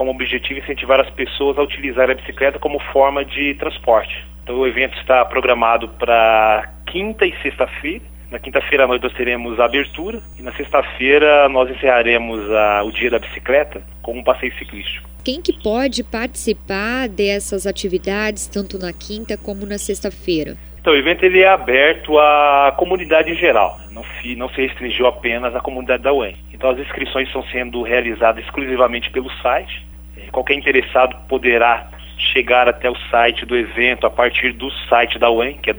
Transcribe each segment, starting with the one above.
como objetivo incentivar as pessoas a utilizar a bicicleta como forma de transporte. Então o evento está programado para quinta e sexta-feira. Na quinta-feira à noite nós teremos a abertura e na sexta-feira nós encerraremos o dia da bicicleta com um passeio ciclístico. Quem que pode participar dessas atividades, tanto na quinta como na sexta-feira? Então, o evento ele é aberto à comunidade em geral, não se restringiu apenas à comunidade da UEM. Então, as inscrições estão sendo realizadas exclusivamente pelo site. Qualquer interessado poderá chegar até o site do evento a partir do site da UEM, que é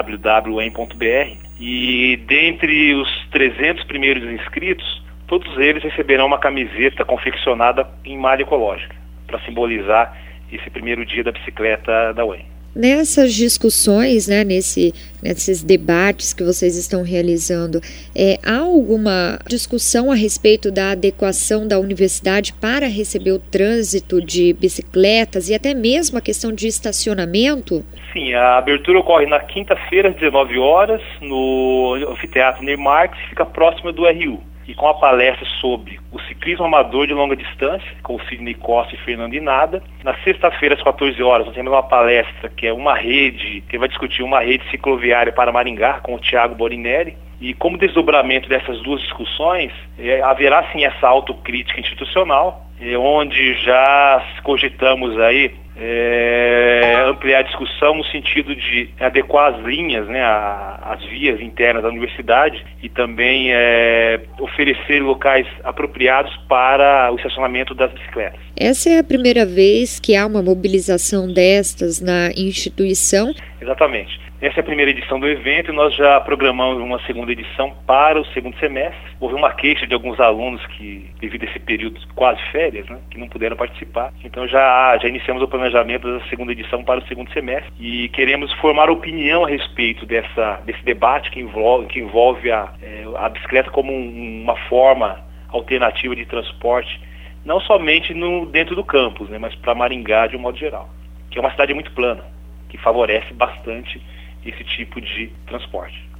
www.uem.br. E dentre os 300 primeiros inscritos, todos eles receberão uma camiseta confeccionada em malha ecológica, para simbolizar esse primeiro dia da bicicleta da UEM. Nessas discussões, né, nesses debates que vocês estão realizando, há alguma discussão a respeito da adequação da universidade para receber o trânsito de bicicletas e até mesmo a questão de estacionamento? Sim, a abertura ocorre na quinta-feira, às 19 horas, no Anfiteatro Ney Marques, fica próximo do RU. E com a palestra sobre o ciclismo amador de longa distância, com o Sidney Costa e Fernando Inada. Na sexta-feira, às 14 horas, nós temos uma palestra que é que vai discutir uma rede cicloviária para Maringá, com o Thiago Borinelli. E como desdobramento dessas duas discussões, haverá sim essa autocrítica institucional, onde já cogitamos aí ampliar a discussão no sentido de adequar as linhas, né, as vias internas da universidade e também oferecer locais apropriados para o estacionamento das bicicletas. Essa é a primeira vez que há uma mobilização destas na instituição? Exatamente. Essa é a primeira edição do evento e nós já programamos uma segunda edição para o segundo semestre. Houve uma queixa de alguns alunos que, devido a esse período quase férias, né, que não puderam participar. Então já iniciamos o planejamento da segunda edição para o segundo semestre e queremos formar opinião a respeito desse debate que envolve a bicicleta como uma forma alternativa de transporte, não somente dentro do campus, né, mas para Maringá de um modo geral, que é uma cidade muito plana, que favorece bastante esse tipo de transporte.